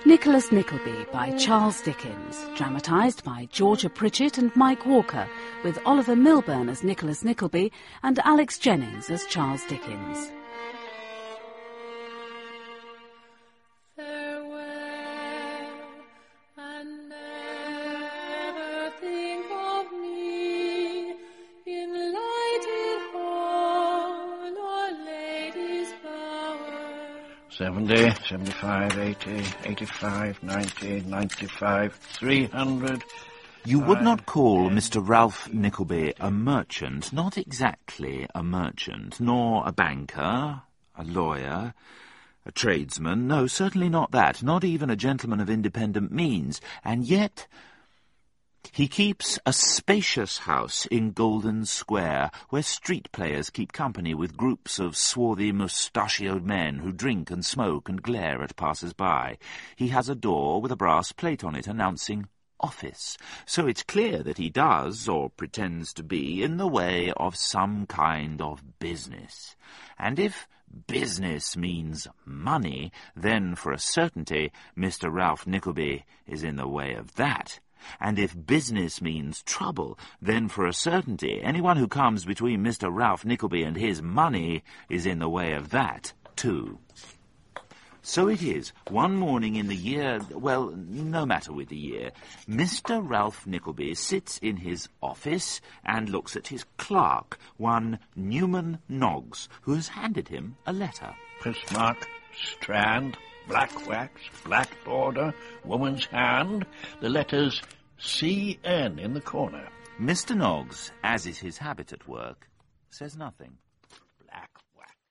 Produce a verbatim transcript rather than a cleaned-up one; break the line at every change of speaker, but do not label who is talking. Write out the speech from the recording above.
Nicholas Nickleby by Charles Dickens, dramatised by Georgia Pritchett and Mike Walker, with Oliver Milburn as Nicholas Nickleby and Alex Jennings as Charles Dickens.
Seventy, seventy-five, eighty, eighty-five, ninety, ninety-five, three hundred...
You would not call Mister Ralph Nickleby a merchant, not exactly a merchant, nor a banker, a lawyer, a tradesman, no, certainly not that, not even a gentleman of independent means, and yet he keeps a spacious house in Golden Square, where street players keep company with groups of swarthy, mustachioed men who drink and smoke and glare at passers-by. He has a door with a brass plate on it announcing office, so it's clear that he does, or pretends to be, in the way of some kind of business. And if business means money, then for a certainty Mister Ralph Nickleby is in the way of that. And if business means trouble, then for a certainty anyone who comes between Mister Ralph Nickleby and his money is in the way of that, too. So it is, one morning in the year, well, no matter with the year, Mister Ralph Nickleby sits in his office and looks at his clerk, one Newman Noggs, who has handed him a letter.
Postmark, Strand, black wax, black border, woman's hand, the letters C N in the corner.
Mister Noggs, as is his habit at work, says nothing.